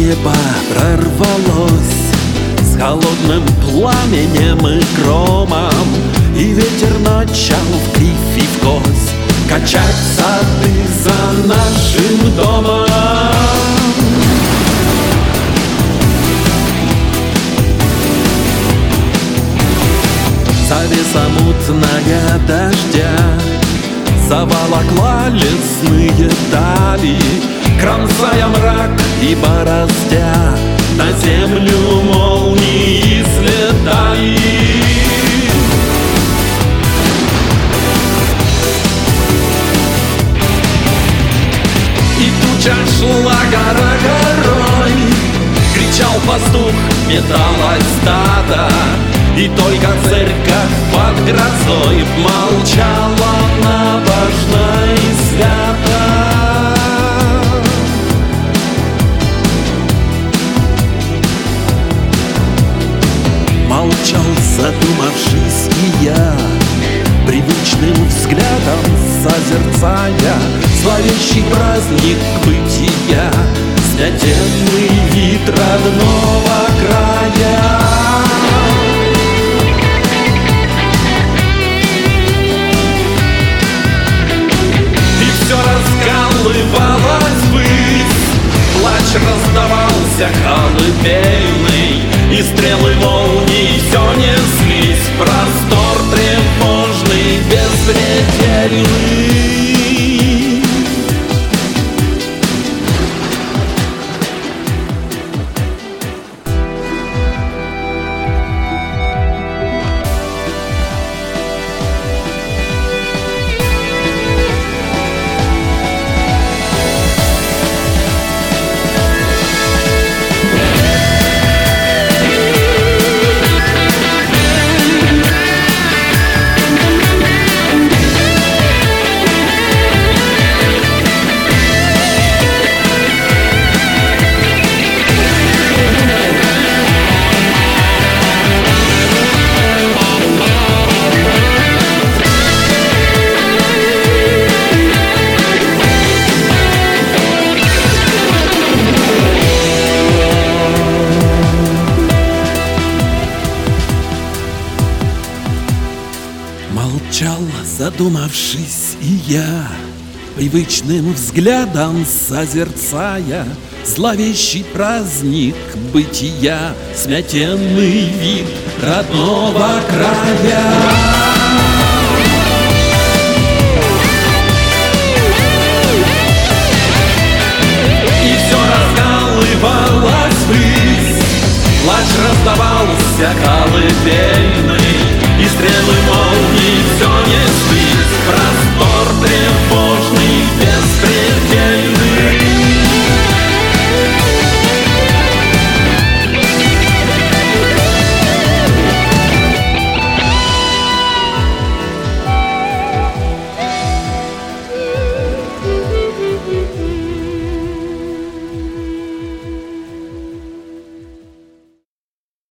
небо прорвалось с холодным пламенем и громом, и ветер начал в кривь и в кось качать сады за нашим домом. Завеса мутная дождя заволокла лесные дали, кромсая мрак и бороздя, на землю молнии слетали. И туча шла гора горой, кричал пастух, металось стадо, и только церковь под грозой молчала набожно и свято. Молчал, задумавшись, и я, привычным взглядом созерцая зловещий праздник бытия, святенный вид родного края. Раскалывалась ввысь, плач раздавался колыбельный, и стрелы молний все неслись в простор тревожный, беспредельный. Молчал, задумавшись, и я, привычным взглядом созерцая зловещий праздник бытия, святенный вид родного края. И все раскалывалось ввысь, плач раздавался колыбельный, и стрелы молний все несли